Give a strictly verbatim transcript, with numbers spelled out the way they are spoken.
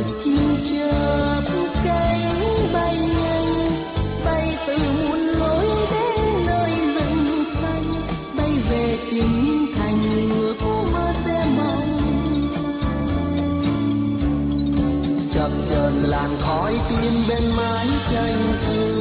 chim chớp cánh bay nhanh, bay từ muôn lối đến nơi rừng xanh, bay về kinh thành ước mơ sẽ mong. Chập chờn làn khói tin bên mái tranh.